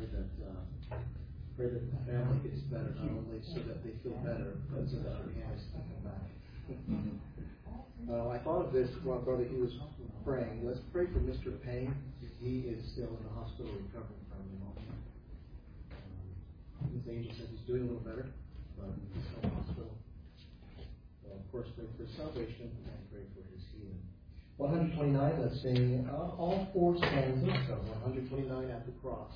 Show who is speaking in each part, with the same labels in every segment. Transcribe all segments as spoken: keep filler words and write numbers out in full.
Speaker 1: pray that uh, pray that the family gets better, not only so that they feel better, but so that our hands can come back. uh, I thought of this while Brother he was praying. Let's pray for Mister Payne. He is still in the hospital recovering from pneumonia. Um, his angel says he's doing a little better, but he's still in the hospital. So of course, pray for his salvation and pray for his healing. one twenty-nine, let's sing uh, all four stanzas of one twenty-nine at the cross.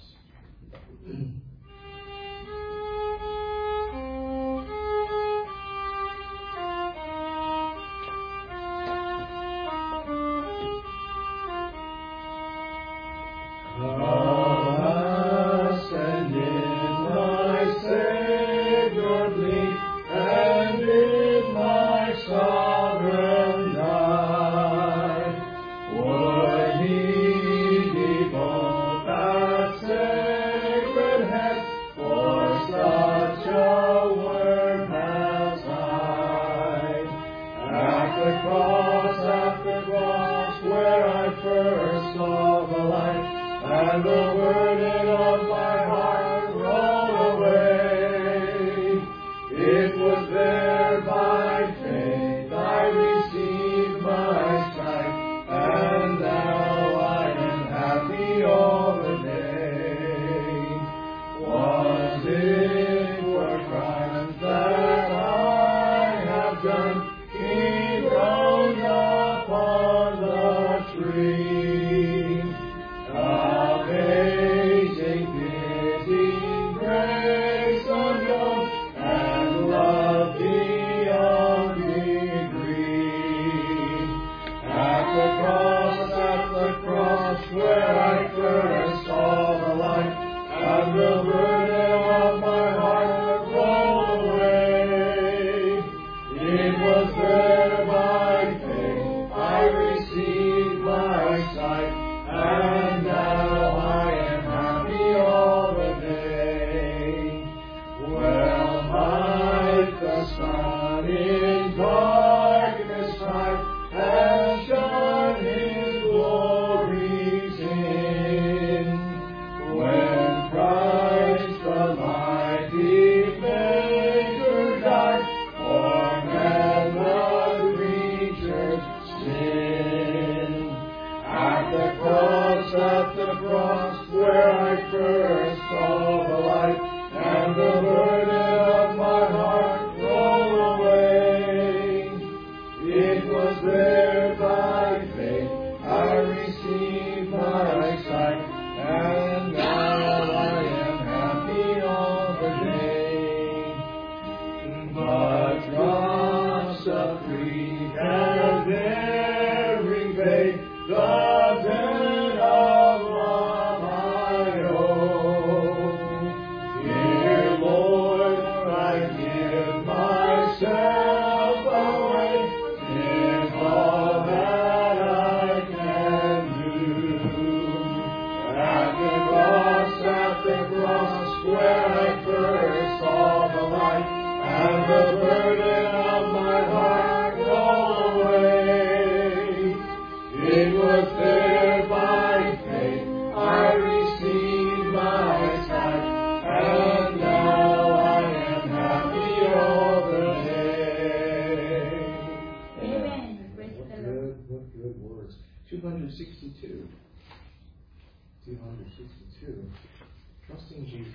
Speaker 1: Trusting Jesus.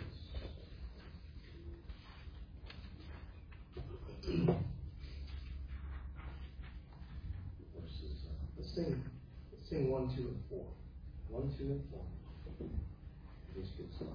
Speaker 1: Verses, uh, let's sing, let's sing one, two, and four. One, two, and four. This good song.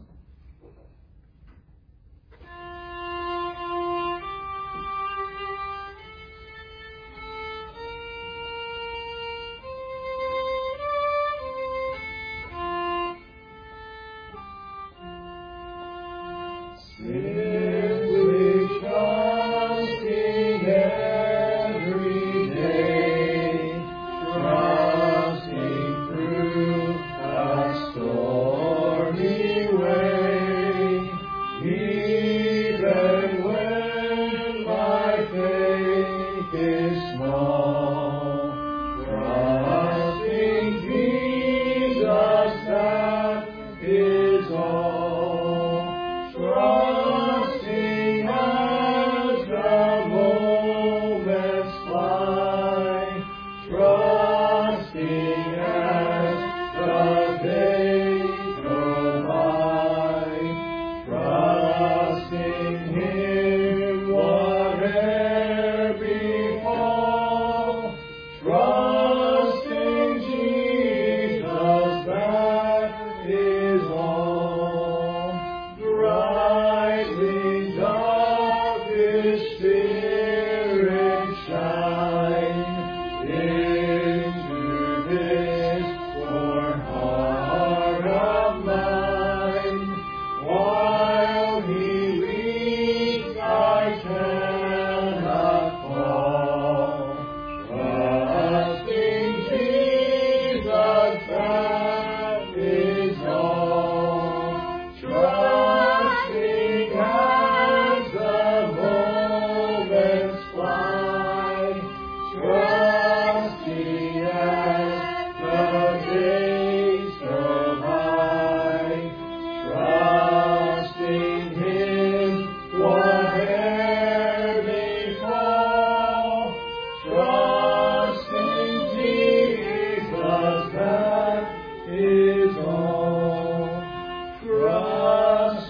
Speaker 2: Is all.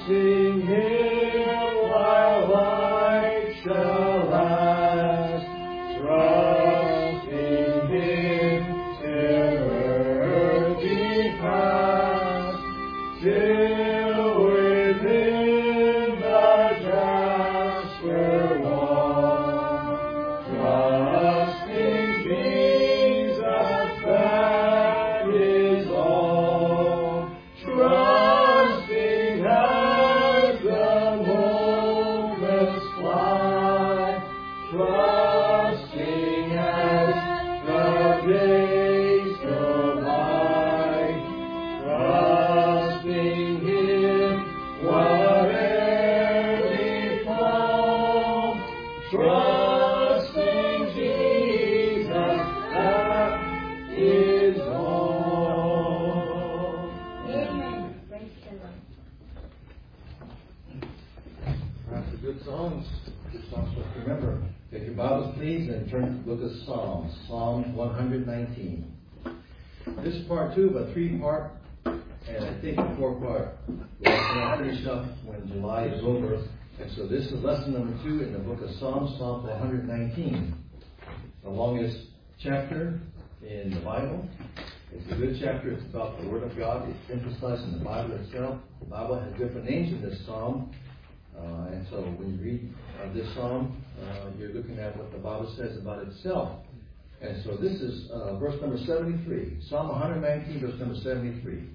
Speaker 2: Trusting Him while life shall last. Trusting Him till earth be past. Till within the jasper wall. Trusting Jesus, that is all. Trusting as the moments fly. Trusting as the days go by. Trusting Him whatever befall. Trusting Jesus, that is all.
Speaker 3: Amen. Praise the Lord.
Speaker 4: Lots of good songs. Good songs for us to remember. Take your Bibles, please, and turn to the book of Psalms. Psalm one nineteen. This is part two of a three-part, and I think a four-part. We're going to finish up when July is over. And so this is lesson number two in the book of Psalms, Psalm one nineteen. The longest chapter in the Bible. It's a good chapter. It's about the Word of God. It's emphasizing the Bible itself. The Bible has different names in this psalm. Uh, and so when you read uh, this psalm, uh, you're looking at what the Bible says about itself. And so this is uh, verse number seventy-three. Psalm one nineteen, verse number seventy-three.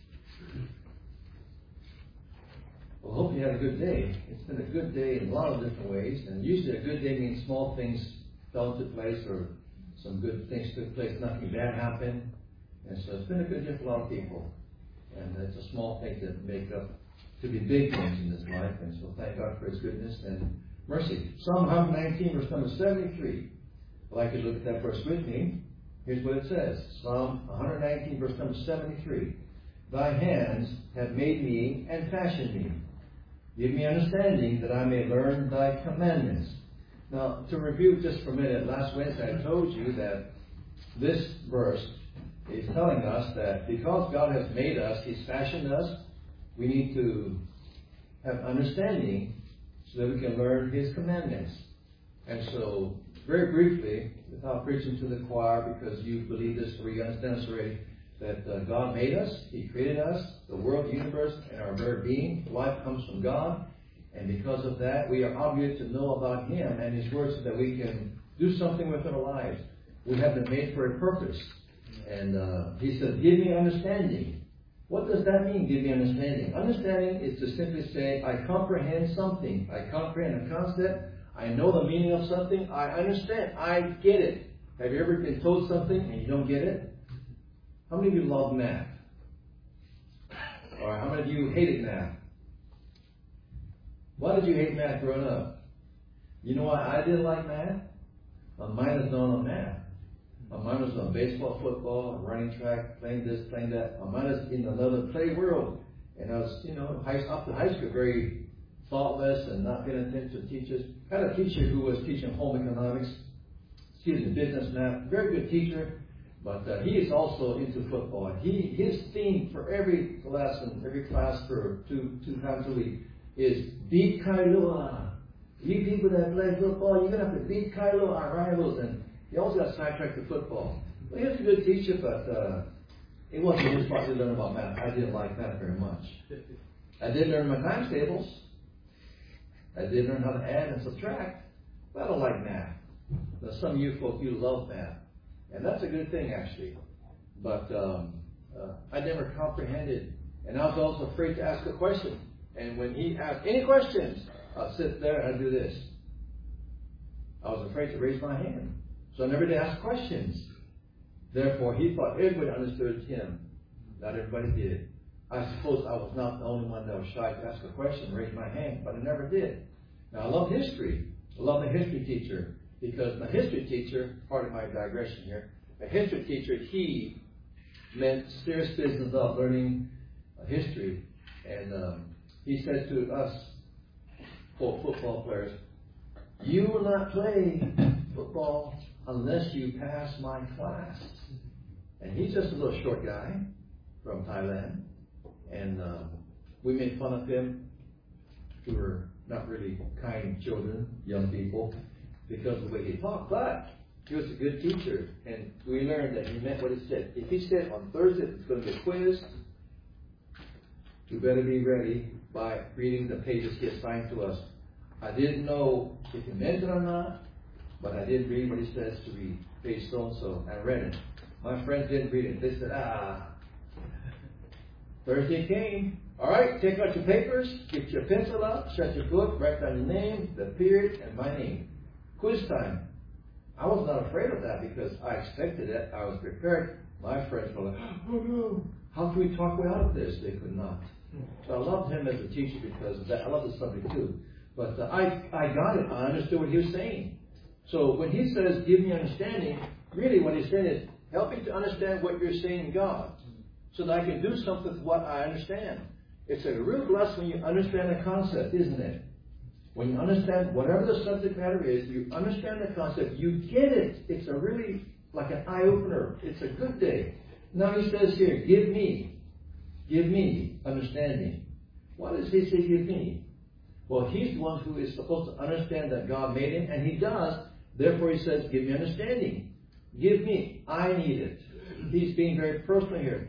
Speaker 4: Well, I hope you had a good day. It's been a good day in a lot of different ways. And usually a good day means small things fell into place or some good things took place. Nothing bad happened. And so it's been a good day for a lot of people. And it's a small thing to make up to be big things in this life. And so thank God for His goodness and mercy. Psalm one nineteen, verse number seventy-three. I'd like you to look at that verse with me. Here's what it says. Psalm one nineteen, verse number seventy-three. Thy hands have made me and fashioned me. Give me understanding that I may learn thy commandments. Now, to review just for a minute, last Wednesday I told you that this verse is telling us that because God has made us, He's fashioned us, we need to have understanding so that we can learn His commandments. And so, very briefly, without preaching to the choir, because you believe this or you understand this already, that uh, God made us, He created us, the world, the universe, and our very being. Life comes from God. And because of that, we are obligated to know about Him and His Word so that we can do something with our lives. We have been made for a purpose. And uh, He says, give me understanding. What does that mean, give me understanding? Understanding is to simply say, I comprehend something. I comprehend a concept. I know the meaning of something. I understand. I get it. Have you ever been told something and you don't get it? How many of you love math? Or how many of you hated math? Why did you hate math growing up? You know why I didn't like math? My mind was not on math. My mind was on baseball, football, running track, playing this, playing that. My mind was in another play world. And I was, you know, high, up to high school, very thoughtless and not paying attention to teachers. I had a teacher who was teaching home economics, excuse me, business math. Very good teacher. But uh, he is also into football. He his theme for every lesson, every class for two two times a week is beat Kailua. You people that play football, you're gonna have to beat Kailua, our rivals. And he also got sidetracked to football. Well, he was a good teacher, but uh, it wasn't his part to learn about math. I didn't like math very much. I did learn my times tables. I did learn how to add and subtract, but I don't like math. Now, some of you folk, you love math. And that's a good thing, actually. But um, uh, I never comprehended. And I was also afraid to ask a question. And when he asked any questions, I'd sit there and I'd do this. I was afraid to raise my hand. So I never did ask questions. Therefore, he thought everybody understood him. Not everybody did. I suppose I was not the only one that was shy to ask a question, raise my hand, but I never did. Now, I love history. I love the history teacher. Because my history teacher, part of my digression here, a history teacher, he meant serious business about learning uh, history. And um, he said to us, quote, football players, you will not play football unless you pass my class. And he's just a little short guy from Thailand. And um, we made fun of him. who were not really kind children, young people, because of the way he talked. But he was a good teacher, and we learned that he meant what he said. If he said on Thursday it's going to be a quiz, you better be ready by reading the pages he assigned to us. I didn't know if he meant it or not, but I did read what he says to read, page so and so. I read it. My friends didn't read it. They said, ah. Thursday came. All right, take out your papers, get your pencil out, shut your book, write down your name, the period, and my name. Quiz time. I was not afraid of that because I expected it. I was prepared. My friends were like, oh no, how can we talk way out of this? They could not. So I loved him as a teacher because of that. I love the subject too. But uh, I, I got it. I understood what he was saying. So when he says, give me understanding, really what he's saying is, help me to understand what you're saying in God, so that I can do something with what I understand. It's a real blessing when you understand the concept, isn't it? When you understand whatever the subject matter is, you understand the concept, you get it. It's a really, like an eye-opener. It's a good day. Now he says here, give me, give me understanding. Why does he say give me? Well, he's the one who is supposed to understand that God made him, and he does. Therefore he says, give me understanding. Give me. I need it. He's being very personal here.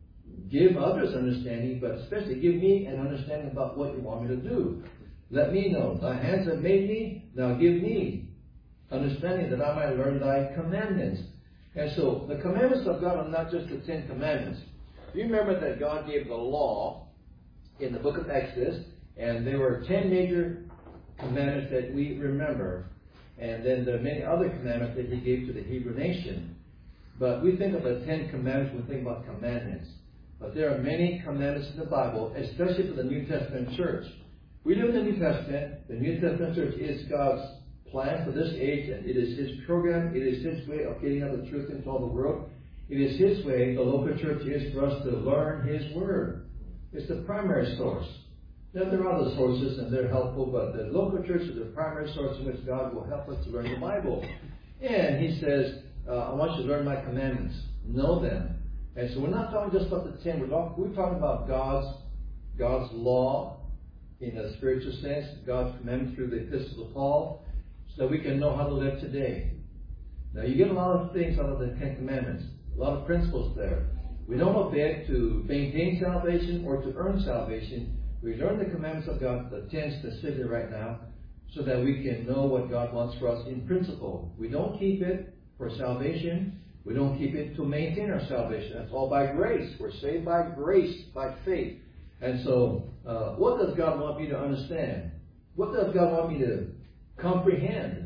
Speaker 4: Give others understanding, but especially give me an understanding about what you want me to do. Let me know. Thy hands have made me. Now give me understanding that I might learn thy commandments. And so the commandments of God are not just the Ten Commandments. You remember that God gave the law in the book of Exodus, and there were ten major commandments that we remember. And then there are many other commandments that he gave to the Hebrew nation. But we think of the Ten Commandments when we think about commandments. But there are many commandments in the Bible, especially for the New Testament church. We live in the New Testament. The New Testament church is God's plan for this age, and it is His program. It is His way of getting out the truth into all the world. It is His way, the local church is, for us to learn His Word. It's the primary source. Now, there are other sources, and they're helpful, but the local church is the primary source in which God will help us to learn the Bible. And He says, uh, I want you to learn my commandments. Know them. And so we're not talking just about the ten. We're talking, we're talking about God's, God's law in a spiritual sense, God's commandments through the epistles of Paul, so that we can know how to live today. Now, you get a lot of things out of the Ten Commandments, a lot of principles there. We don't obey it to maintain salvation or to earn salvation. We learn the commandments of God, the ten specifically right now, so that we can know what God wants for us in principle. We don't keep it for salvation. We don't keep it to maintain our salvation. That's all by grace. We're saved by grace, by faith. And so, uh, what does God want me to understand? What does God want me to comprehend?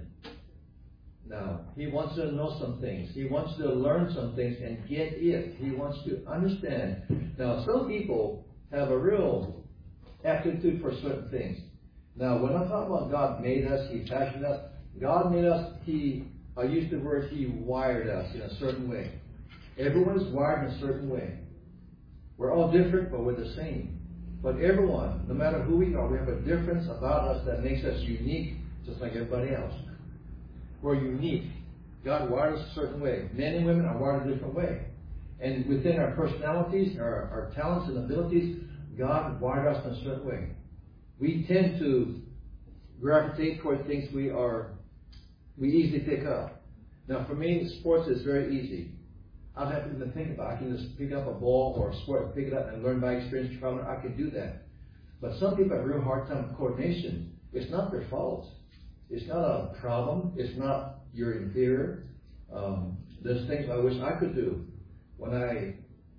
Speaker 4: Now, He wants you to know some things. He wants you to learn some things and get it. He wants you to understand. Now, some people have a real aptitude for certain things. Now, when I'm talking about God made us, He fashioned us, God made us, He, I use the word, He wired us in a certain way. Everyone is wired in a certain way. We're all different, but we're the same. But everyone, no matter who we are, we have a difference about us that makes us unique, just like everybody else. We're unique. God wired us a certain way. Men and women are wired a different way. And within our personalities, our, our talents and abilities, God wired us in a certain way. We tend to gravitate toward things we are, we easily pick up. Now, for me, sports is very easy. I don't have to even think about it. I can just pick up a ball or a sport and pick it up and learn by experience. Traveling, I can do that. But some people have a real hard time with coordination. It's not their fault. It's not a problem. It's not you're inferior. Um, there's things I wish I could do. When I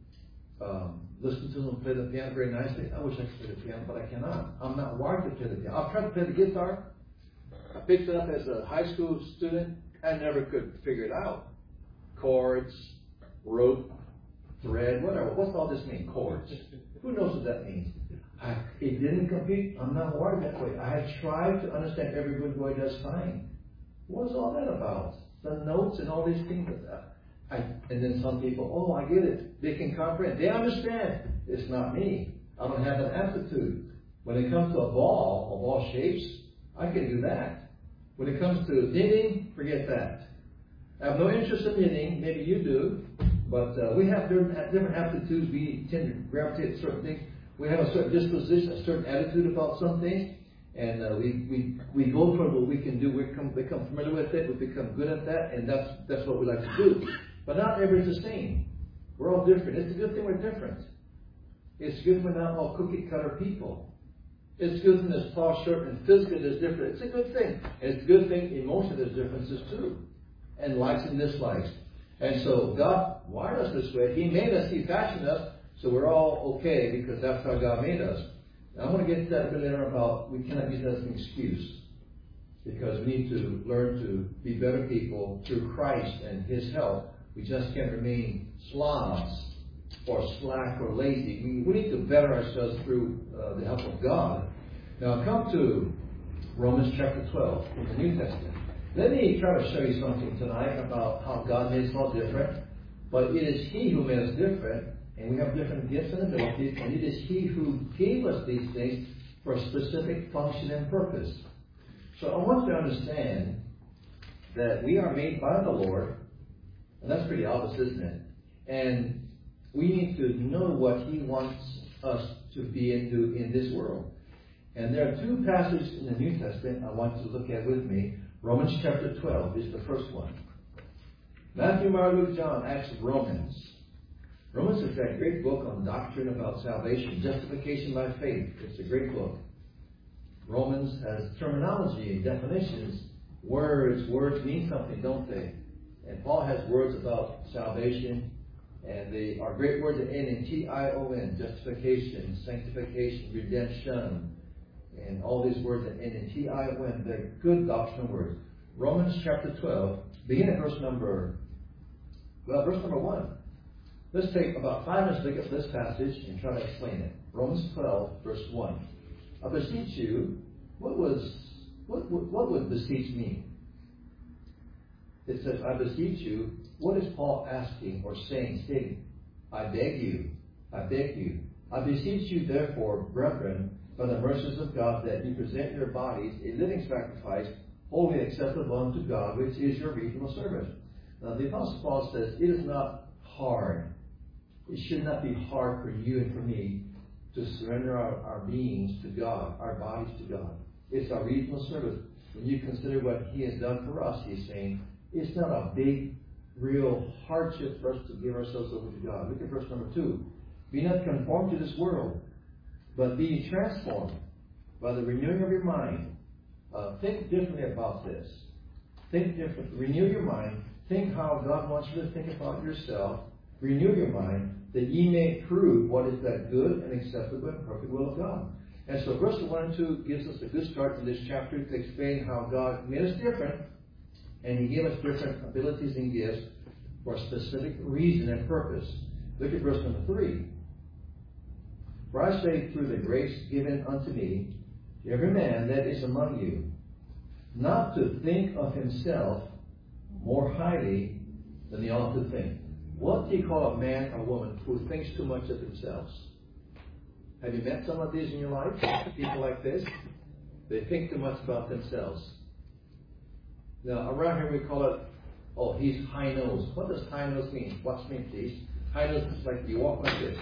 Speaker 4: um, listen to them play the piano very nicely, I wish I could play the piano, but I cannot. I'm not wired to play the piano. I've tried to play the guitar. I picked it up as a high school student. I never could figure it out. Chords, rope, thread, whatever. What's all this mean? Chords. Who knows what that means? I, it didn't compete. I'm not wired that way. I have tried to understand. Every good boy does fine. What's all that about? The notes and all these things. I, and then some people, oh, I get it. They can comprehend. They understand. It's not me. I don't have that aptitude. When it comes to a ball, of all shapes, I can do that. When it comes to knitting, forget that. I have no interest in knitting. Maybe you do. But uh, we have different, different aptitudes. We tend to gravitate to certain things. We have a certain disposition, a certain attitude about some things. And uh, we, we, we go for what we can do. We become, become familiar with it. We become good at that. And that's, that's what we like to do. But not everybody's the same. We're all different. It's a good thing we're different. It's good we're not all cookie cutter people. It's good when there's tall, short, and physically there's different. It's a good thing. And it's a good thing emotionally there's differences too. And likes and dislikes. And so God wired us this way. He made us. He fashioned us. So we're all okay because that's how God made us. Now, I'm going to get to that a bit later about we cannot use that as an excuse. Because we need to learn to be better people through Christ and His help. We just can't remain slobs or slack or lazy. We, we need to better ourselves through uh, the help of God. Now come to Romans chapter twelve in the New Testament. Let me try to show you something tonight about how God made us all different. But it is He who made us different, and we have different gifts and abilities, and it is He who gave us these things for a specific function and purpose. So I want you to understand that we are made by the Lord. And that's pretty obvious, isn't it? And we need to know what He wants us to be into in this world. And there are two passages in the New Testament I want you to look at with me. Romans chapter twelve is the first one. Matthew, Mark, Luke, John, Acts, Romans. Romans is that great book on doctrine about salvation, justification by faith. It's a great book. Romans has terminology and definitions. Words, words mean something, don't they? And Paul has words about salvation, and they are great words that end in T I O N, justification, sanctification, redemption, and all these words that end in T I O N. They're good doctrinal words. Romans chapter twelve, begin at verse number, well, verse number one. Let's take about five minutes to look at this passage and try to explain it. Romans twelve, verse one. I beseech you, what was, what, what, what would beseech mean? It says, I beseech you. What is Paul asking or saying? Stating, I beg you, I beg you. I beseech you, therefore, brethren, by the mercies of God, that you present your bodies a living sacrifice, wholly acceptable unto God, which is your reasonable service. Now, the Apostle Paul says, it is not hard. It should not be hard for you and for me to surrender our, our beings to God, our bodies to God. It's our reasonable service. When you consider what He has done for us, He's saying, it's not a big, real hardship for us to give ourselves over to God. Look at verse number two. Be not conformed to this world, but be transformed by the renewing of your mind. Uh, think differently about this. Think differently. Renew your mind. Think how God wants you to think about yourself. Renew your mind, that ye may prove what is that good and acceptable and perfect will of God. And so verse one and two gives us a good start to this chapter to explain how God made us different. And He gave us different abilities and gifts for a specific reason and purpose. Look at verse number three. For I say, through the grace given unto me, to every man that is among you, not to think of himself more highly than he ought to think. What do you call a man or woman who thinks too much of themselves? Have you met some of these in your life? People like this? They think too much about themselves. Now, around here we call it, oh, he's high nose. What does high nose mean? Watch me, please. High nose is like you walk like this.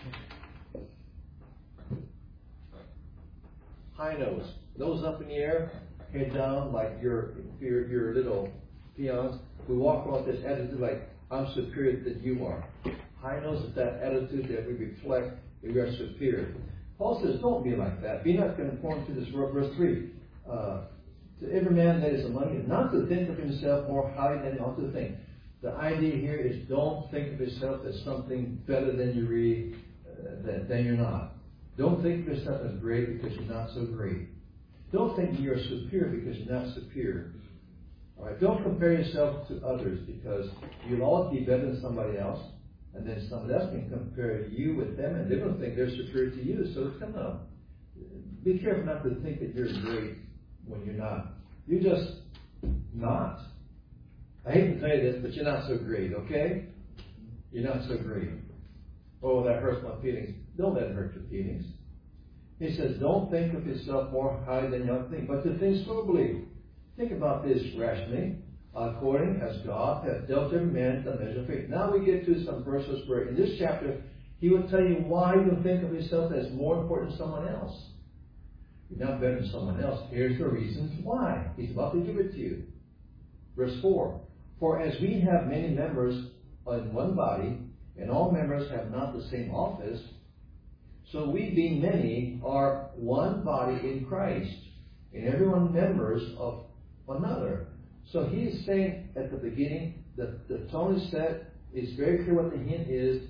Speaker 4: High nose. Nose up in the air, head down like your your, your little peons. We walk around this attitude like, I'm superior than you are. High nose is that attitude that we reflect that we are superior. Paul says, don't be like that. Be not conformed to this world. Verse three. Uh, To every man that is among you, not to think of himself more highly than he ought to think. The idea here is don't think of yourself as something better than you really, uh, than, than you're not. Don't think of yourself as great because you're not so great. Don't think you're superior because you're not superior. All right. Don't compare yourself to others because you'll always be better than somebody else, and then somebody else can compare you with them, and they don't think they're superior to you. So come on, be careful not to think that you're great when you're not. You're just not. I hate to tell you this, but you're not so great, okay? You're not so great. Oh, that hurts my feelings. Don't let it hurt your feelings. He says, don't think of yourself more highly than you ought to think, but to think soberly. Think about this rationally, according as God hath dealt every man the measure of faith. Now we get to some verses where in this chapter, he will tell you why you think of yourself as more important than someone else. You're not better than someone else. Here's the reasons why. He's about to give it to you. Verse four. For as we have many members in one body, and all members have not the same office, so we being many are one body in Christ, and everyone members of another. So he's saying at the beginning that the tone is set. It's very clear what the hint is.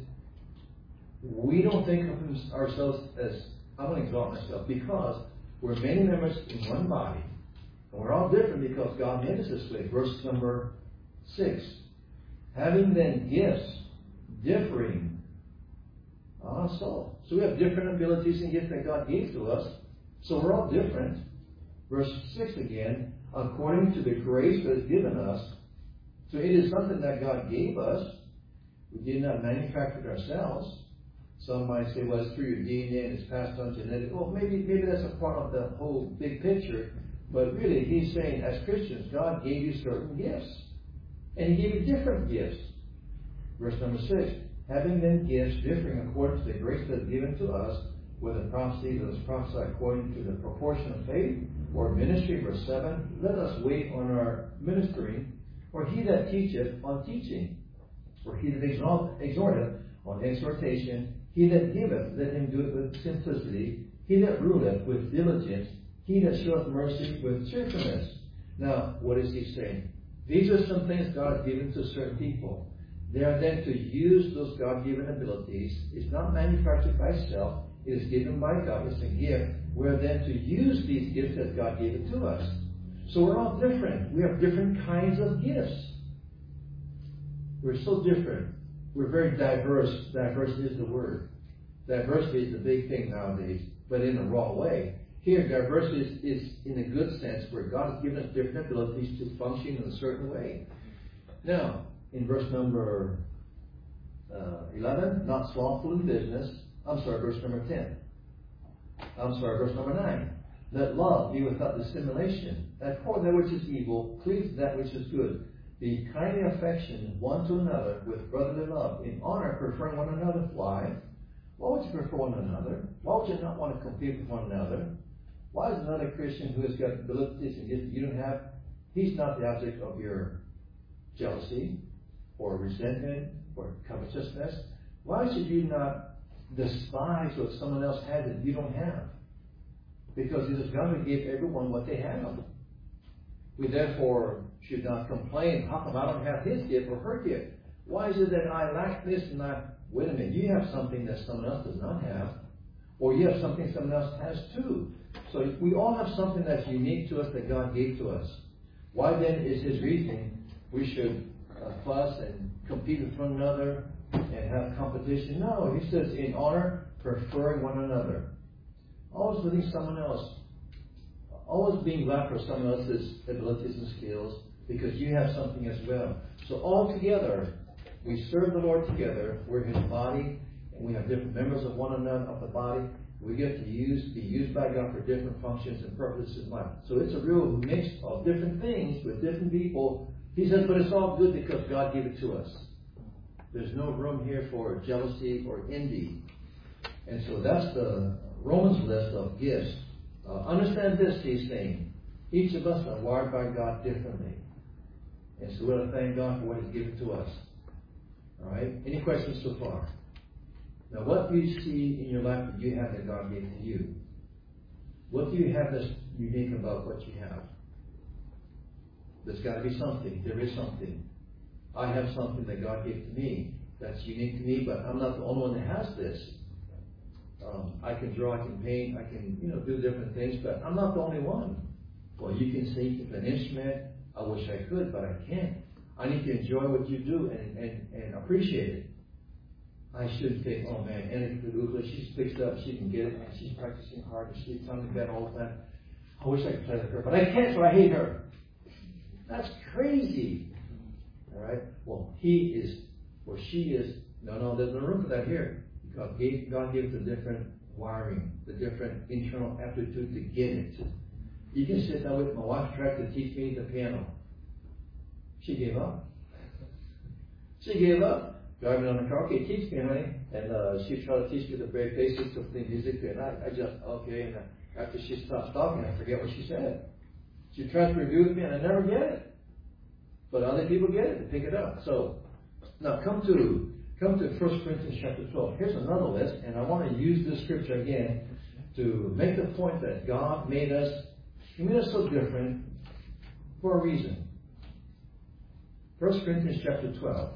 Speaker 4: We don't think of ourselves as, I'm going to exalt myself, because we're many members in one body. And we're all different because God made us this way. Verse number six. Having then gifts differing. Ah, so. So we have different abilities and gifts that God gave to us. So we're all different. Verse six again. According to the grace that is given us. So it is something that God gave us. We did not manufacture it ourselves. Some might say, well, it's through your D N A and it's passed on genetically. Well, maybe, maybe that's a part of the whole big picture. But really, he's saying, as Christians, God gave you certain gifts. And he gave you different gifts. Verse number six. Having then gifts differing according to the grace that is given to us, whether prophecy that is prophesied according to the proportion of faith, or ministry, verse seven, let us wait on our ministering, or he that teacheth on teaching, or he that exhorteth on exhortation, he that giveth, let him do it with simplicity, he that ruleth with diligence, he that showeth mercy with cheerfulness. Now, what is he saying? These are some things God has given to certain people. They are then to use those God-given abilities. It's not manufactured by self. It is given by God. It's a gift. We're then to use these gifts that God gave it to us. So we're all different. We have different kinds of gifts. We're so different. We're very diverse. Diversity is the word. Diversity is the big thing nowadays, but in a raw way. Here, diversity is, is in a good sense where God has given us different abilities to function in a certain way. Now, in verse number uh, eleven, not slothful in business. I'm sorry, verse number ten. I'm sorry, verse number nine. Let love be without dissimulation. Abhor that which is evil, cleave that which is good. Be kindly affectioned one to another with brotherly love. In honor, preferring one another. Why? Why would you prefer one another? Why would you not want to compete with one another? Why is another Christian who has got abilities and gifts you don't have, he's not the object of your jealousy or resentment or covetousness? Why should you not despise what someone else has that you don't have? Because it is God who gave everyone what they have. We therefore should not complain, how come I don't have his gift or her gift? Why is it that I lack this and I... Wait a minute, you have something that someone else does not have. Or you have something someone else has too. So we all have something that's unique to us that God gave to us. Why then is his reasoning we should uh, fuss and compete with one another and have competition? No, he says in honor, preferring one another. Always letting someone else, always being glad for someone else's abilities and skills because you have something as well. So all together, we serve the Lord together. We're his body, and we have different members of one another of the body. We get to use, be used by God for different functions and purposes in life. So it's a real mix of different things with different people. He says, but it's all good because God gave it to us. There's no room here for jealousy or envy. And so that's the Romans list of gifts. Uh, understand this, he's saying. Each of us are wired by God differently. And so we want to thank God for what he's given to us. All right? Any questions so far? Now, what do you see in your life that you have that God gave to you? What do you have that's unique about what you have? There's got to be something. There is something. I have something that God gave to me that's unique to me, but I'm not the only one that has this. Um, I can draw, I can paint, I can, you know, do different things, but I'm not the only one. Well, you can say you can play an instrument. I wish I could, but I can't. I need to enjoy what you do and, and, and appreciate it. I should think, oh man, Anna Kaduka, she's fixed up, she can get it, and she's practicing hard, and she's telling me that all the time. I wish I could play like her, but I can't, so I hate her. That's crazy. All right? Well, he is, or she is, no, no, there's no room for that here. Because God gives the different wiring, the different internal aptitude to get it. You can sit down with my wife, tried to teach me the piano. She gave up. She gave up. Driving on the car, okay, teach me, honey. And uh, she tried to teach me the very basics of the music, and I, I just, okay. And after she stopped talking, I forget what she said. She tries to review with me and I never get it. But other people get it and pick it up. So, now come to come to First Corinthians chapter twelve. Here's another list, and I want to use this scripture again to make the point that God made us, He made us so different for a reason. First Corinthians chapter twelve.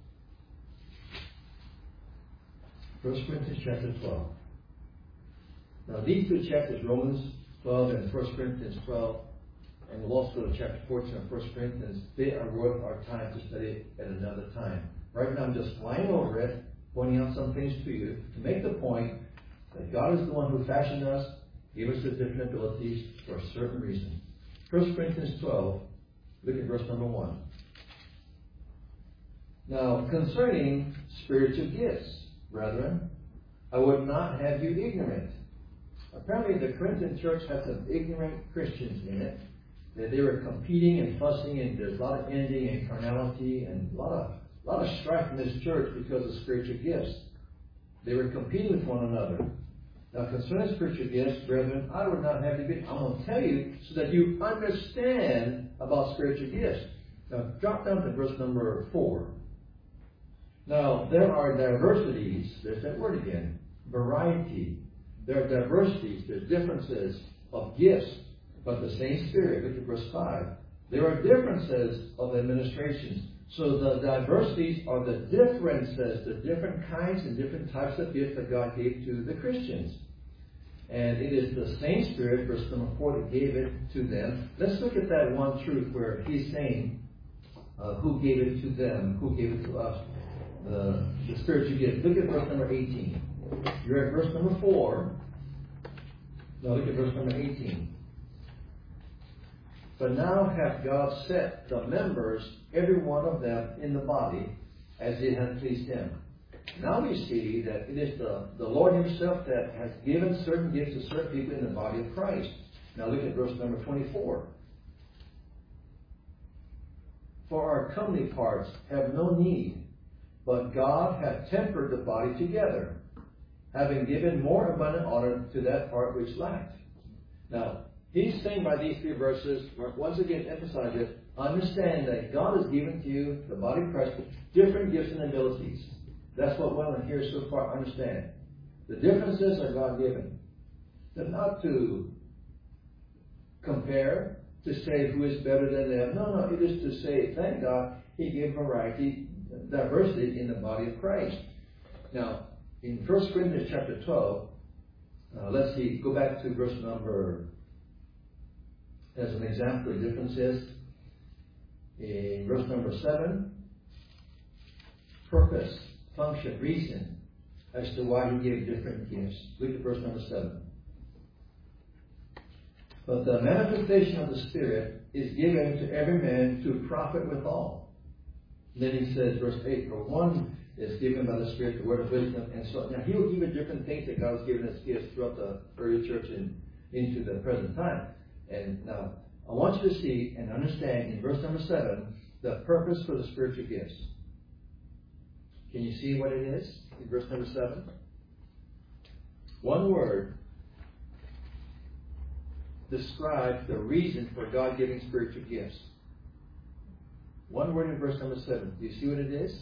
Speaker 4: First Corinthians chapter twelve. Now these two chapters, Romans twelve and First Corinthians twelve, and we'll also go to chapter fourteen of First Corinthians, they are worth our time to study at another time. Right now I'm just flying over it, pointing out some things to you, to make the point that God is the one who fashioned us, gave us the different abilities for a certain reason. First Corinthians twelve, look at verse number one. Now, concerning spiritual gifts, brethren, I would not have you ignorant. Apparently the Corinthian church had some ignorant Christians in it, that they were competing and fussing, and there's a lot of envy and carnality and a lot of, a lot of strife in this church because of spiritual gifts. They were competing with one another. Now, concerning spiritual gifts, brethren, I would not have you be. I'm going to tell you so that you understand about spiritual gifts. Now, drop down to verse number four. Now, there are diversities. There's that word again. Variety. There are diversities. There's differences of gifts, but the same Spirit. Look at verse five. There are differences of administrations. So the diversities are the differences, the different kinds and different types of gifts that God gave to the Christians. And it is the same Spirit, verse number four, that gave it to them. Let's look at that one truth where he's saying uh, who gave it to them, who gave it to us, the, the spiritual gift. Look at verse number eighteen. You're at verse number four. Now look at verse number eighteen. But now hath God set the members, every one of them, in the body, as it hath pleased Him. Now we see that it is the, the Lord Himself that has given certain gifts to certain people in the body of Christ. Now look at verse number twenty-four. For our comely parts have no need, but God hath tempered the body together, having given more abundant honor to that part which lacked. Now, he's saying by these three verses, once again emphasize it, understand that God has given to you, the body of Christ, different gifts and abilities. That's what one would hear so far understand. The differences are God given. They're not to compare, to say who is better than them. No, no, it is to say, thank God, He gave variety, diversity in the body of Christ. Now, in First Corinthians chapter twelve, uh, let's see, go back to verse number, as an example of differences. In verse number seven, purpose, function, reason as to why He gave different gifts. Look at verse number seven. But the manifestation of the Spirit is given to every man to profit withal. And then he says, verse eight, for one is given by the Spirit the word of wisdom, and so now He will give you different things that God has given as gifts throughout the early church and into the present time. And now I want you to see and understand in verse number seven the purpose for the spiritual gifts. Can you see what it is in verse number seven? One word describes the reason for God giving spiritual gifts. One word in verse number seven. Do you see what it is?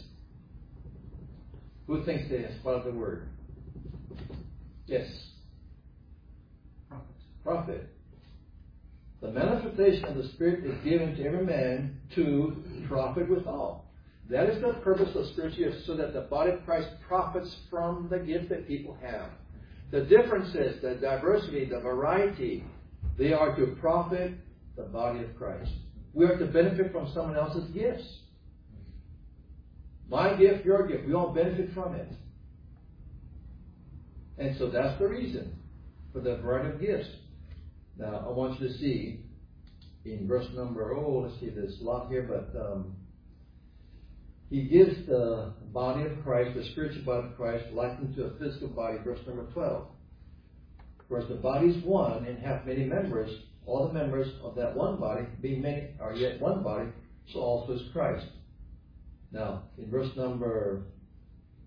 Speaker 4: Who thinks they have spotted the word? Yes.
Speaker 1: Prophet.
Speaker 4: Prophet. The manifestation of the Spirit is given to every man to profit withal. That is the purpose of spiritual gifts, so that the body of Christ profits from the gift that people have. The differences, the diversity, the variety, they are to profit the body of Christ. We are to benefit from someone else's gifts. My gift, your gift, we all benefit from it. And so that's the reason for the variety of gifts. Now, I want you to see in verse number, oh, let's see, there's a lot here, but um, He gives the body of Christ, the spiritual body of Christ, likened to a physical body, verse number twelve. Whereas the body is one and hath many members, all the members of that one body, being many, are yet one body, so also is Christ. Now, in verse number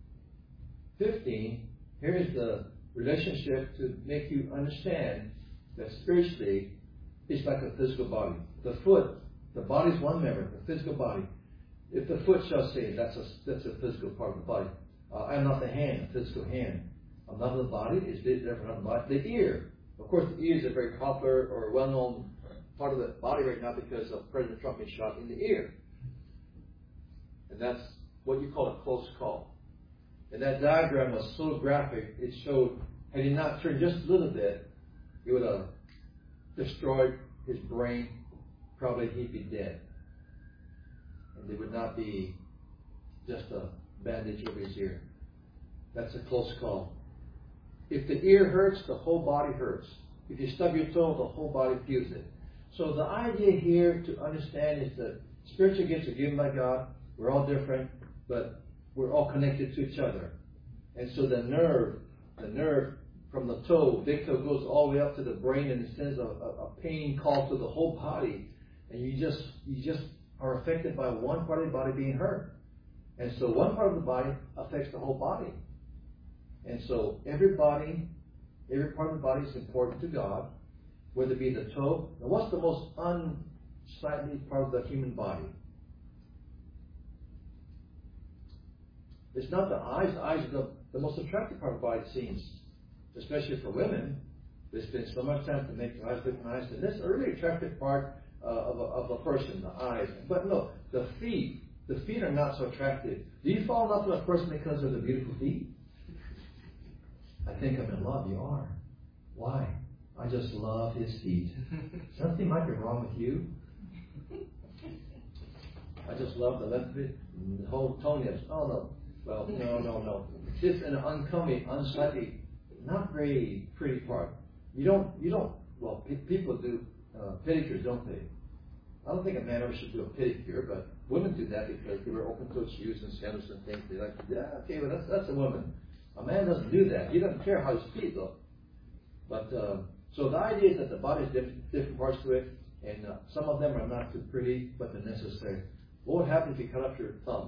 Speaker 4: fifteen, here is the relationship to make you understand that spiritually it's like a physical body. The foot, the body is one member, the physical body. If the foot shall say, that's a, that's a physical part of the body. Uh, I am not the hand, a physical hand. I'm not the body, it's different from the body. The ear. Of course, the ear is a very popular or well-known part of the body right now because of President Trump being shot in the ear. And that's what you call a close call. And that diagram was so graphic, it showed, had he not turned just a little bit, it would have destroyed his brain. Probably he'd be dead. And there would not be just a bandage over his ear. That's a close call. If the ear hurts, the whole body hurts. If you stub your toe, the whole body feels it. So the idea here to understand is that spiritual gifts are given by God. We're all different, but we're all connected to each other. And so the nerve, the nerve from the toe, big toe, goes all the way up to the brain and it sends a, a, a pain call to the whole body. And you just you just are affected by one part of the body being hurt. And so one part of the body affects the whole body. And so every body, every part of the body is important to God, whether it be the toe. Now what's the most unsightly part of the human body? It's not the eyes. The eyes are the, the most attractive part of the body, it seems. Especially for women. They spend so much time to make their eyes look nice. And this is a really attractive part uh, of, a, of a person, the eyes. But no, the feet. The feet are not so attractive. Do you fall in love with a person because of the beautiful feet? I think I'm in love. You are. Why? I just love his feet. Something might be wrong with you. I just love the left bit, the whole toenails. Oh no. Well, no, no, no. It's an uncomely, unsightly, not very pretty part. You don't, you don't, well, pe- people do uh, pedicures, don't they? I don't think a man ever should do a pedicure, but women do that because they wear open-toed shoes and sandals and things. They like, yeah, okay, well, that's, that's a woman. A man doesn't do that. He doesn't care how his feet look. But, uh, so the idea is that the body has different, different parts to it, and uh, some of them are not too pretty, but they're necessary. What would happen if you cut off your thumb?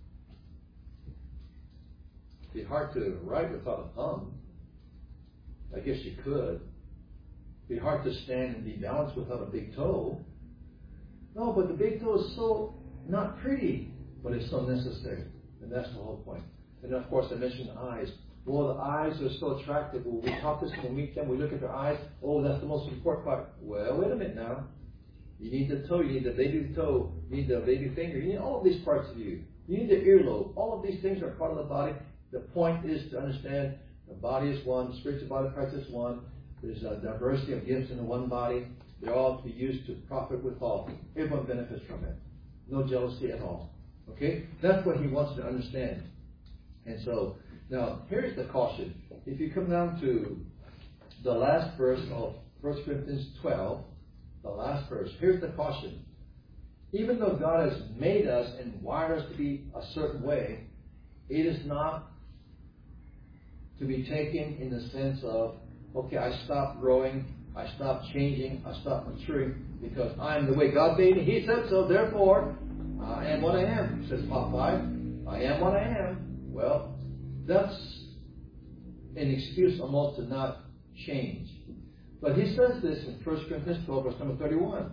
Speaker 4: It'd be hard to write without a thumb. I guess you could. It'd be hard to stand and be balanced without a big toe. No, but the big toe is so not pretty, but it's so necessary. And that's the whole point. And of course, I mentioned the eyes. Well, the eyes are so attractive. When we talk to someone, we meet them, we look at their eyes. Oh, that's the most important part. Well, wait a minute now. You need the toe, you need the baby toe, you need the baby finger, you need all of these parts of you. You need the earlobe. All of these things are part of the body. The point is to understand the body is one, spiritual body of Christ is one. There's a diversity of gifts in the one body. They're all to be used to profit with all. Everyone benefits from it. No jealousy at all. Okay? That's what he wants to understand. And so, now, here's the caution. If you come down to the last verse of First Corinthians twelve, the last verse, here's the caution. Even though God has made us and wired us to be a certain way, it is not to be taken in the sense of, okay, I stopped growing, I stopped changing, I stopped maturing because I'm the way God made me. He said so, therefore, I am what I am, says Popeye. I am what I am. Well, that's an excuse almost to not change. But he says this in First Corinthians twelve, verse number thirty-one.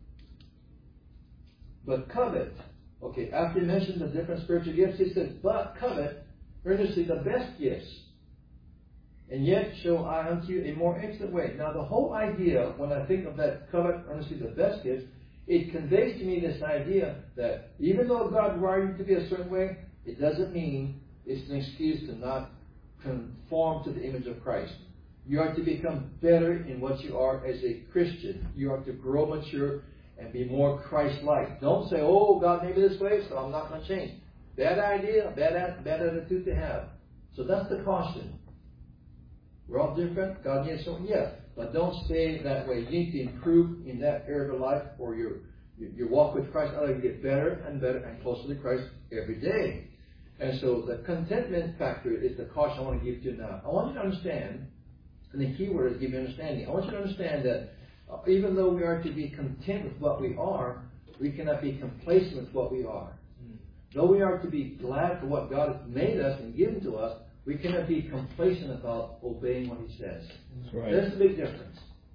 Speaker 4: But covet, okay, after he mentioned the different spiritual gifts, he says, but covet earnestly the best gifts. And yet show I unto you a more excellent way. Now the whole idea, when I think of that covet earnestly the best gifts, it conveys to me this idea that even though God wired you to be a certain way, it doesn't mean it's an excuse to not conform to the image of Christ. You are to become better in what you are as a Christian. You are to grow mature and be more Christ-like. Don't say, oh, God made me this way, so I'm not going to change. Bad idea, bad, bad attitude to have. So that's the caution. We're all different. God needs something, yes. But don't stay that way. You need to improve in that area of your life or your, your walk with Christ. I like to get better and better and closer to Christ every day. And so the contentment factor is the caution I want to give to you now. I want you to understand, and the key word is give you understanding. I want you to understand that uh, even though we are to be content with what we are, we cannot be complacent with what we are. Mm. Though we are to be glad for what God has made us and given to us, we cannot be complacent about obeying what He says.
Speaker 2: That's right.
Speaker 4: That's the big difference.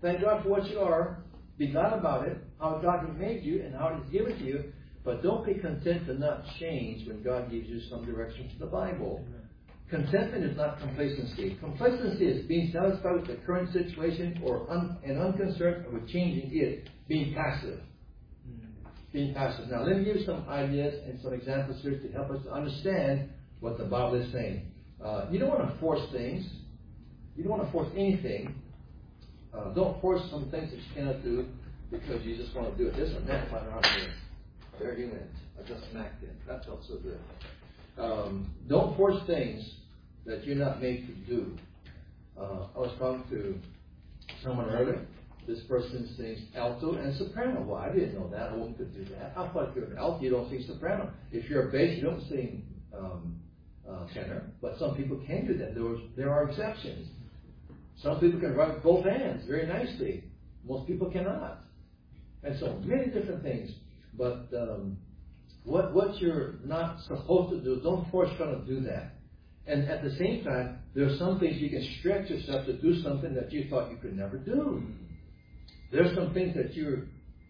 Speaker 4: Thank God for what you are. Be glad about it, how God has made you and how He's given to you. But don't be content to not change when God gives you some direction to the Bible. Contentment is not complacency. Complacency is being satisfied with the current situation or un- and unconcerned with changing it. Being passive. Being passive. Now, let me give you some ideas and some examples here to help us to understand what the Bible is saying. Uh, you don't want to force things. You don't want to force anything. Uh, don't force some things that you cannot do because you just want to do it. There's a net right around here. There he went. I just smacked him. That felt so good. Um, don't force things that you're not made to do. Uh, I was talking to someone earlier. This person sings alto and soprano. Well, I didn't know that. I wouldn't could do that. I thought if you're an alto, you don't sing soprano. If you're a bass, you don't sing um, uh, tenor. But some people can do that. There, was, there are exceptions. Some people can write both hands very nicely. Most people cannot. And so many different things. But um, what what you're not supposed to do, don't force trying to do that. And at the same time, there are some things you can stretch yourself to do something that you thought you could never do. There's some things that you're...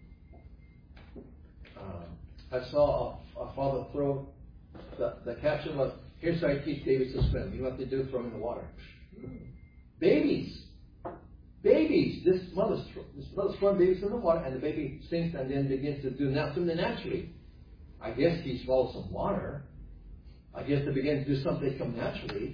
Speaker 4: Uh, I saw a, a father throw, the, the caption was, here's how I teach babies to swim. You know what they do? Throw them in the water. Babies! Babies! This mother's, this mother's throwing babies in the water, and the baby sinks and then begins to do something naturally. I guess he swallows some water. I guess they begin to do something come naturally.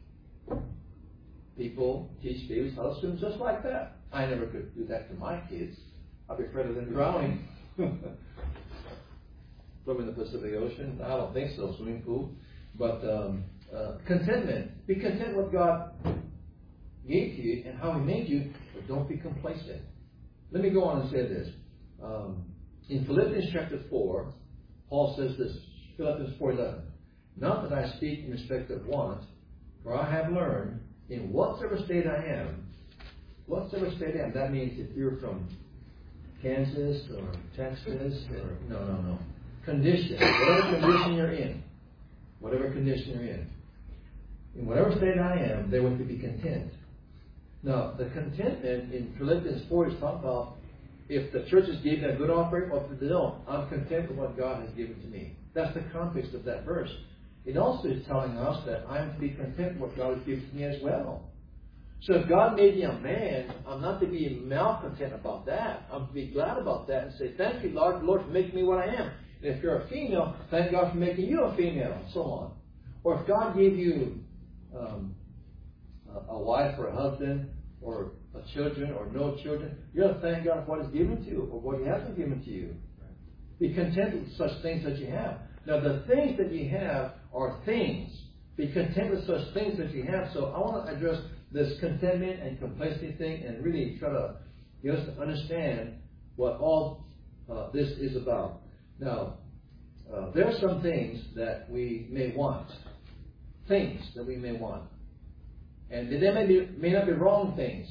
Speaker 4: People teach babies how to swim just like that. I never could do that to my kids. I'd be afraid of them drowning. Throw them in the Pacific Ocean. I don't think so, swimming pool. But um, uh, contentment. Be content with what God gave to you and how He made you, but don't be complacent. Let me go on and say this. Um, in Philippians chapter four, Paul says this, Philippians four eleven. Not that I speak in respect of want, for I have learned in whatsoever state I am, whatsoever state I am, that means if you're from Kansas or Texas or, no, no, no. Condition, whatever condition you're in, whatever condition you're in. In whatever state I am, they want to be content. Now, the contentment in Philippians four is talking about if the churches gave me a good offering or if they don't, I'm content with what God has given to me. That's the context of that verse. It also is telling us that I'm to be content with what God has given to me as well. So if God made me a man, I'm not to be malcontent about that. I'm to be glad about that and say, thank you, Lord, Lord, for making me what I am. And if you're a female, thank God for making you a female, and so on. Or if God gave you um, a, a wife or a husband or a children or no children, you have to thank God for what He's given to you or what He hasn't given to you. Be content with such things that you have. Now, the things that you have are things. Be content with such things that you have. So I want to address this contentment and complacency thing and really try to get us to understand what all uh, this is about. Now, uh, there are some things that we may want. Things that we may want. And they may, be, may not be wrong things.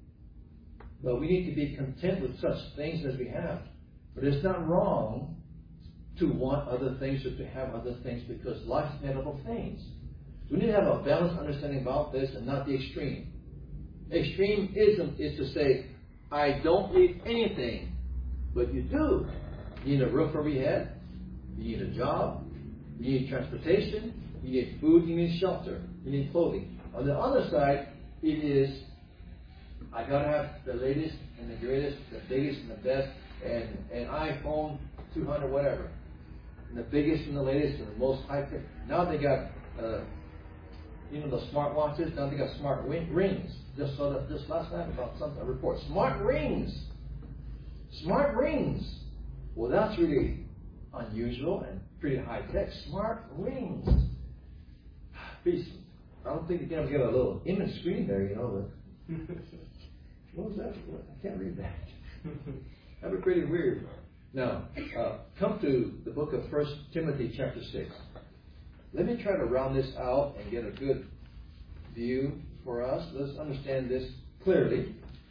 Speaker 4: But we need to be content with such things as we have. But it's not wrong to want other things or to have other things because life's made up of things. So we need to have a balanced understanding about this and not the extreme. Extremism is to say, I don't need anything. But you do. You need a roof over your head. You need a job. You need transportation. You need food. You need shelter. You need clothing. On the other side, it is, I got to have the latest and the greatest, the biggest and the best, and an iPhone two hundred, whatever. And the biggest and the latest and the most high-tech. Now they got, uh, you know, the smart watches. Now they got smart ring, rings. Just saw that just last night about something, a report. Smart rings. Smart rings. Well, that's really unusual and pretty high-tech. Smart rings. Please, I don't think you can get a little image screen there, you know. But what was that? I can't read that. That'd be pretty weird. Now, uh, come to the book of First Timothy chapter six. Let me try to round this out and get a good view for us. Let's understand this clearly.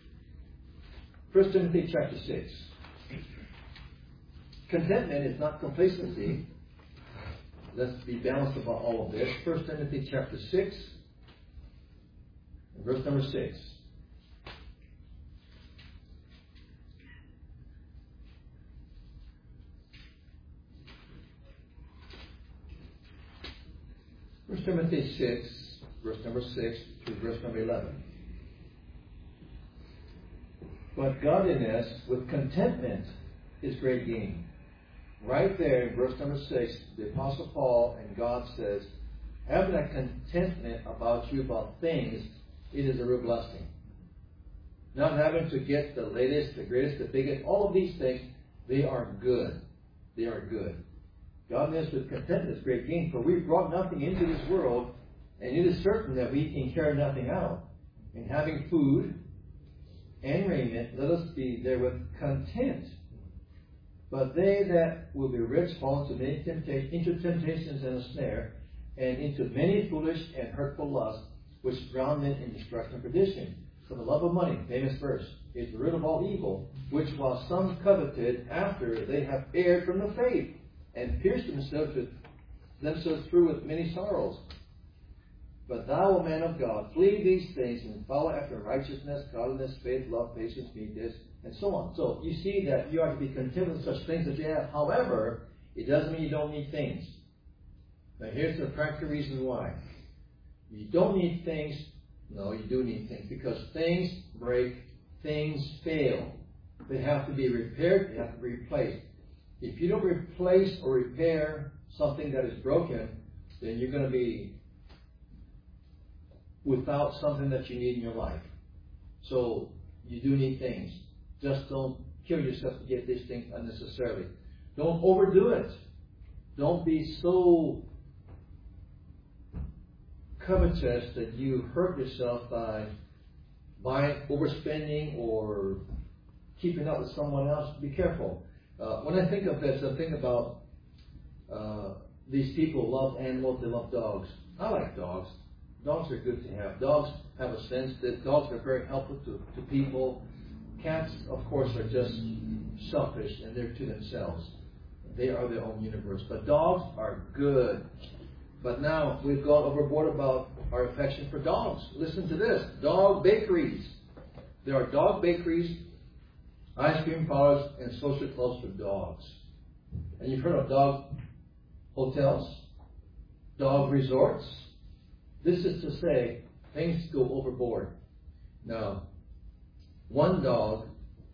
Speaker 4: First Timothy chapter six. Contentment is not complacency. Let's be balanced about all of this. First Timothy chapter six, verse number six. First Timothy six, verse number six to verse number eleven. But godliness with contentment is great gain. Right there in verse number six, the Apostle Paul and God says, having that contentment about you, about things, it is a real blessing. Not having to get the latest, the greatest, the biggest, all of these things, they are good. They are good. Godliness with contentment is great gain, for we brought nothing into this world, and it is certain that we can carry nothing out. And having food and raiment, let us be therewith content. But they that will be rich fall into many temptations, into temptations and a snare, and into many foolish and hurtful lusts, which drown men in destruction and perdition. For the love of money, famous verse, is the root of all evil, which while some coveted after they have erred from the faith, and pierced themselves, with, themselves through with many sorrows. But thou, O man of God, flee these things and follow after righteousness, godliness, faith, love, patience, meekness, and so on. So you see that you are to be content with such things as you have. However, it doesn't mean you don't need things. Now here's the practical reason why. You don't need things. No, you do need things, because things break, things fail. They have to be repaired, they have to be replaced. If you don't replace or repair something that is broken, then you're going to be without something that you need in your life. So you do need things. Just don't kill yourself to get these things unnecessarily. Don't overdo it. Don't be so covetous that you hurt yourself by buying, overspending, or keeping up with someone else. Be careful. Uh, when I think of this, I think about uh, these people who love animals. They love dogs. I like dogs. Dogs are good to have. Dogs have a sense that dogs are very helpful to, to people. Cats, of course, are just selfish and they're to themselves. They are their own universe. But dogs are good. But now we've gone overboard about our affection for dogs. Listen to this. Dog bakeries. There are dog bakeries, ice cream parlors, and social clubs for dogs. And you've heard of dog hotels, dog resorts. This is to say, things go overboard. Now, one dog,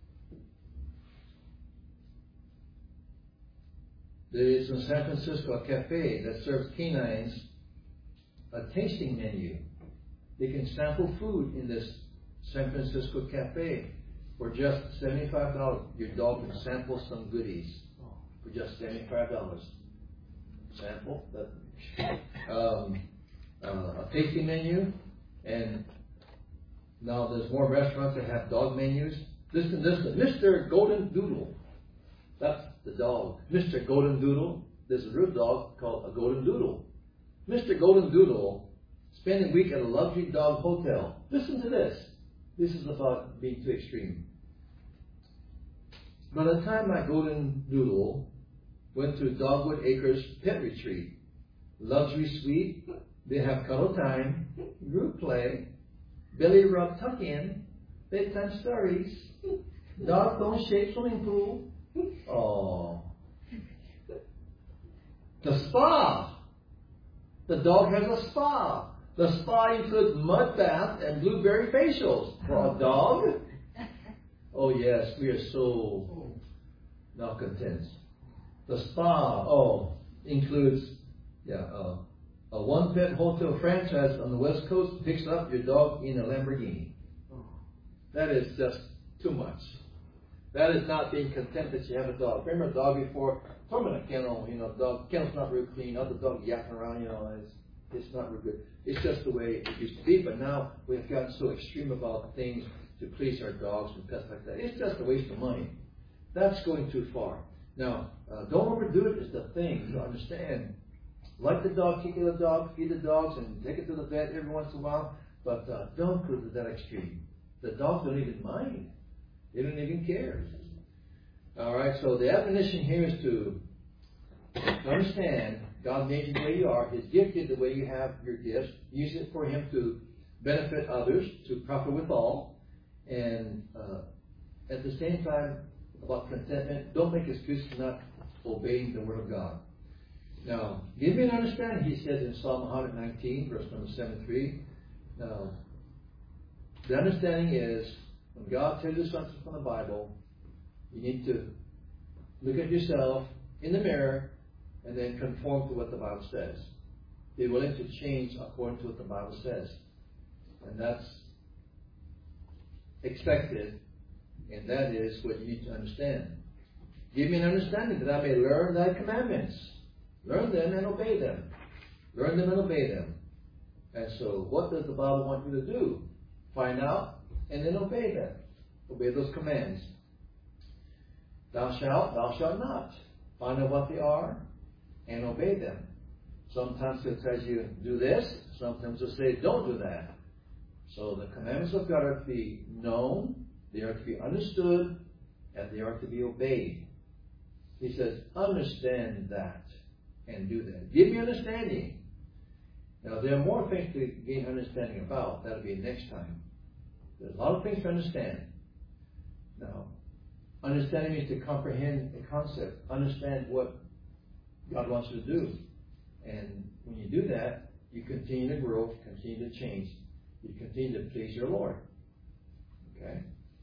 Speaker 4: there is in San Francisco a cafe that serves canines a tasting menu. They can sample food in this San Francisco cafe for just seventy-five dollars. Your dog can sample some goodies for just seventy-five dollars. Sample that. Um, Uh, a tasting menu, and now there's more restaurants that have dog menus. Listen, listen, Mister Golden Doodle. That's the dog. Mister Golden Doodle. There's a real dog called a Golden Doodle. Mister Golden Doodle spent a week at a luxury dog hotel. Listen to this. This is about being too extreme. By the time my Golden Doodle went to Dogwood Acres Pet Retreat, luxury suite, they have cuddle time, group play, belly rub tuck in, bedtime stories, dog bone shaped swimming pool. Oh. The spa. The dog has a spa. The spa includes mud bath and blueberry facials for a dog. Oh yes, we are so malcontent. The spa, oh, includes, yeah, uh, a one-pet hotel franchise on the West Coast picks up your dog in a Lamborghini. That is just too much. That is not being content that you have a dog. Remember a dog before? From in a kennel, you know, dog kennel's not real clean. Other dog yapping around, you know, it's it's not real good. It's just the way it used to be. But now we've gotten so extreme about things to please our dogs and pets like that. It's just a waste of money. That's going too far. Now, uh, don't overdo it. Is the thing to understand. Like the dog, kick the dog, feed the dogs, and take it to the vet every once in a while. But uh, don't go to that extreme. The dogs don't even mind. They don't even care. All right, so the admonition here is to, to understand God made you the way you are. He's gifted the way you have your gifts. Use it for Him to benefit others, to profit withal. And uh, at the same time, about contentment, don't make excuses for not obeying the Word of God. Now, give me an understanding, he says in Psalm one nineteen, verse number seventy-three. Now, the understanding is, when God tells you something from the Bible, you need to look at yourself in the mirror and then conform to what the Bible says. Be willing to change according to what the Bible says. And that's expected, and that is what you need to understand. Give me an understanding that I may learn thy commandments. Learn them and obey them. Learn them and obey them. And so, what does the Bible want you to do? Find out and then obey them. Obey those commands. Thou shalt, thou shalt not. Find out what they are and obey them. Sometimes He'll tell you, do this. Sometimes He'll say, don't do that. So the commandments of God are to be known, they are to be understood, and they are to be obeyed. He says, understand that and do that. Give me understanding. Now, there are more things to gain understanding about. That'll be next time. There's a lot of things to understand. Now, understanding means to comprehend a concept. Understand what God wants you to do. And when you do that, you continue to grow, continue to change. You continue to please your Lord. Okay?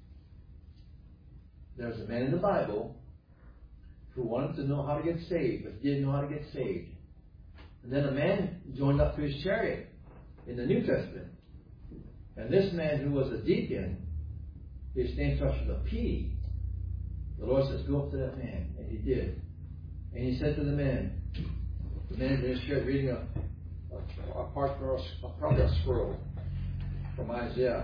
Speaker 4: There's a man in the Bible who wanted to know how to get saved, but didn't know how to get saved. And then a man joined up to his chariot in the New Testament. And this man, who was a deacon, his name starts with a P. The Lord says, go up to that man. And he did. And he said to the man, the man in his chariot reading a, a, a part of a, probably a scroll from Isaiah.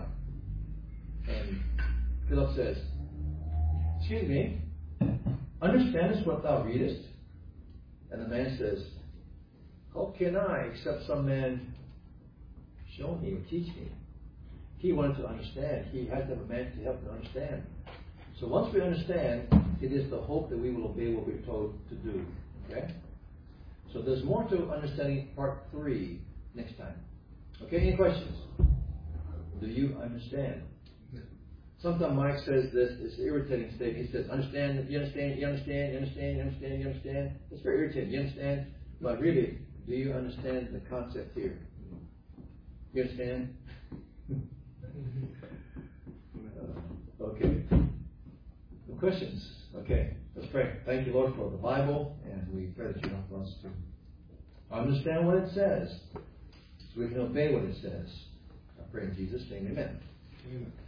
Speaker 4: And Philip says, excuse me, understandest what thou readest? And the man says, how can I, except some man show me or teach me? He wanted to understand. He had to have a man to help him understand. So once we understand, it is the hope that we will obey what we're told to do. Okay? So there's more to understanding part three next time. Okay, any questions? Do you understand? Sometimes Mike says this, it's an irritating statement. He says, understand, you understand, you understand, you understand, you understand, you understand. It's very irritating, you understand? But really, do you understand the concept here? You understand? uh, okay. No questions? Okay, let's pray. Thank you, Lord, for the Bible, and we pray that you help us to understand what it says, so we can obey what it says. I pray in Jesus' name, amen.
Speaker 1: Amen.